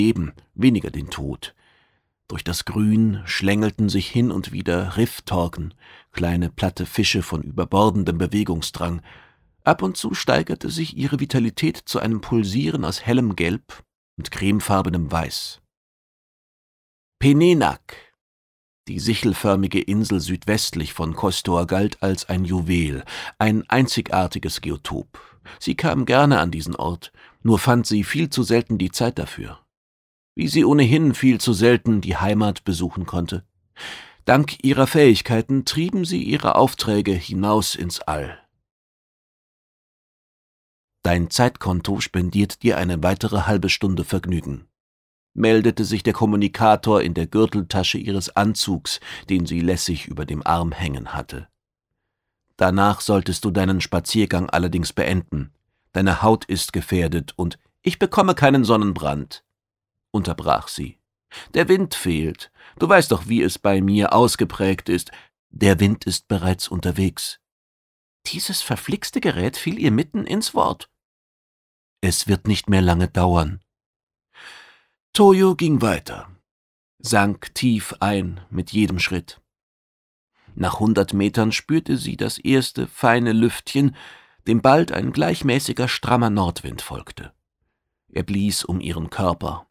Leben, weniger den Tod. Durch das Grün schlängelten sich hin und wieder Rifftorken, kleine platte Fische von überbordendem Bewegungsdrang. Ab und zu steigerte sich ihre Vitalität zu einem Pulsieren aus hellem Gelb und cremefarbenem Weiß. Penenak, die sichelförmige Insel südwestlich von Kostor, galt als ein Juwel, ein einzigartiges Geotop. Sie kam gerne an diesen Ort, nur fand sie viel zu selten die Zeit dafür. Wie sie ohnehin viel zu selten die Heimat besuchen konnte. Dank ihrer Fähigkeiten trieben sie ihre Aufträge hinaus ins All. Dein Zeitkonto spendiert dir eine weitere halbe Stunde Vergnügen, meldete sich der Kommunikator in der Gürteltasche ihres Anzugs, den sie lässig über dem Arm hängen hatte. Danach solltest du deinen Spaziergang allerdings beenden. Deine Haut ist gefährdet und ich bekomme keinen Sonnenbrand, unterbrach sie. Der Wind fehlt. Du weißt doch, wie es bei mir ausgeprägt ist. Der Wind ist bereits unterwegs. Dieses verflixte Gerät fiel ihr mitten ins Wort. Es wird nicht mehr lange dauern. Toyo ging weiter, sank tief ein mit jedem Schritt. Nach 100 Metern spürte sie das erste feine Lüftchen, dem bald ein gleichmäßiger, strammer Nordwind folgte. Er blies um ihren Körper.